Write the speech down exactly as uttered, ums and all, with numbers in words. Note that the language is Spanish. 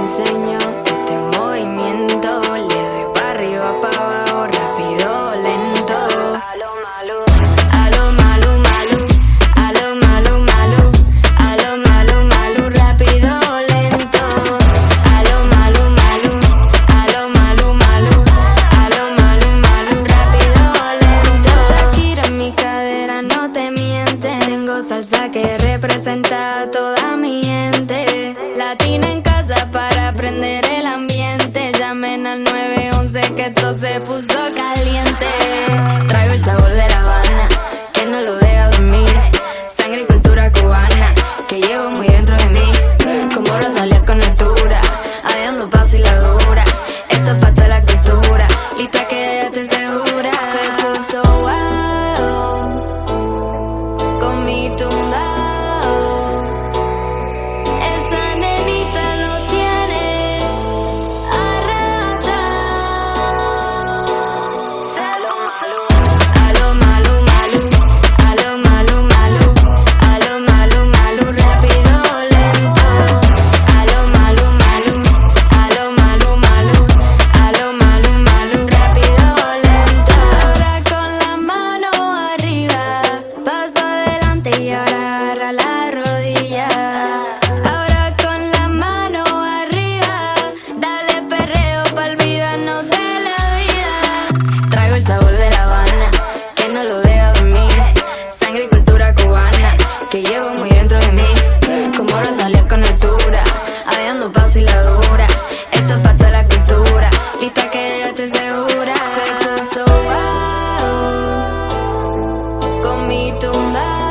enseño este movimiento. Le doy pa' arriba, pa' abajo, rápido, lento. A lo malo, a lo malo, malo. A lo malo, malo. A lo malo, malo, rápido, lento. A lo malo, malo. A lo malo, malo. A lo malo, malo, rápido, lento. Shakira en mi cadera no te miente. Tengo salsa que representa a toda mi gente. Latina en casa para prender el ambiente. Llamen al nueve once que esto se puso caliente. Traigo el sabor de La Habana que no lo deja dormir. Sangre y cultura cubana que llevo muy dentro de mí. Como Rosalía con altura, hallando paz y la dura. Esto es pa' toda la cultura, lista que ya estoy segura. Se puso wow con mi tumbao. Esa nenita lo tiene arrebatado. A lo malo, a lo malo, malo. A lo malo, malo. A lo malo, malo, rápido, lento. A lo malo, malo. A lo malo, malo. A lo malo, malo, rápido, lento. Ahora con la mano arriba, paso adelante y ahora agarra la rodilla. Ahora con la mano arriba, dale perreo pa' olvidarnos de la vida. Traigo el sabor de La Habana que no lo deja dormir. Sangre y cultura cubana que llevo muy dentro de mí. Como Rosalía con altura, hallando paz y la dura. Esto es pa' toda la cultura, lista que ya estoy segura. Se puso wow con mi tumba.